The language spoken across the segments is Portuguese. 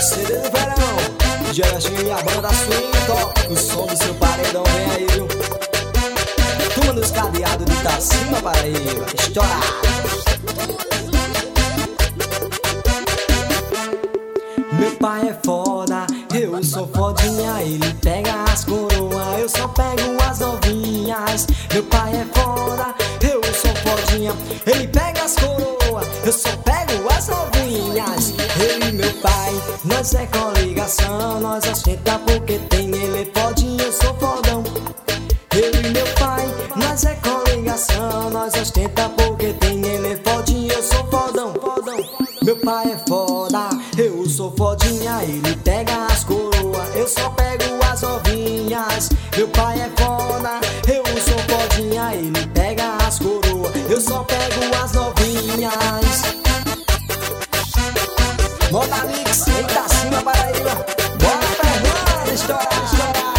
CD do verão, Geraldinho e a banda swing top. O som do seu paredão vem aí, viu? Turma dos cadeados de Itacima, Paraíba, estourado. Meu pai é foda, eu sou fodinha. Ele pega as coroas, eu só pego as novinhas. Meu pai é foda, eu sou fodinha. Ele pega as coroas, eu só pego as novinhas. Eu e meu pai, nós é coligação. Nós ostenta porque tem ele é fodinha, eu sou fodão. Eu e meu pai, nós é coligação. Nós ostenta porque tem ele é fodinha, eu sou fodão, fodão. Meu pai é foda, eu sou fodinha. Ele pega as coroas, eu só pego as novinhas. Meu pai é foda, eu sou fodinha. Ele pega as coroas, eu só pego as novinhas. Moda Mix, Itacima, Paraíba. Bora, Fernando, estourado, estourado.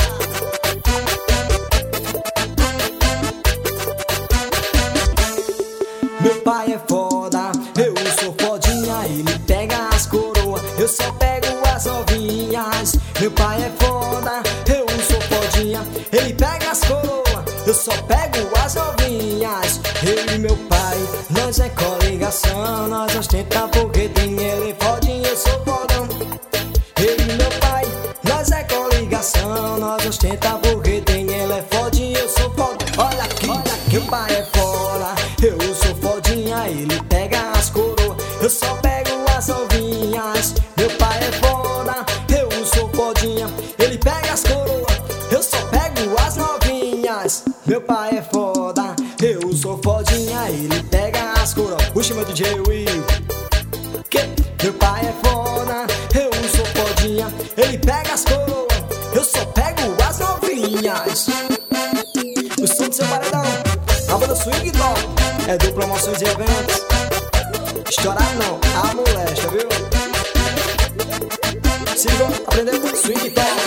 Meu pai é foda, eu sou fodinha. Ele pega as coroas, eu só pego as novinhas. Meu pai é foda, eu sou fodinha. Ele pega as coroas, eu só pego as novinhas. Eu e meu pai, nós é coligação. Nós ostenta porque tem ele fodinha, eu sou fodão. Eu e meu pai, nós é coligação. Nós ostenta porque tem ele é fodinha, eu sou fodão. Olha aqui, meu pai é foda, eu sou fodinha. Ele pega as coroas, eu só pego as novinhas. Meu pai é foda, eu sou fodinha. Ele pega as coroas, eu só pego as novinhas. Meu pai é foda, eu sou fodinha. Ele pega as coroas. Puxa meu DJ Will. Meu pai é foda, eu sou fodinha. Ele pega as coroas, eu só pego as novinhas. O som do seu paredão, a banda swing top, é do promoções e eventos. Estourar não, a molesta, viu? Sigam aprendendo swing top.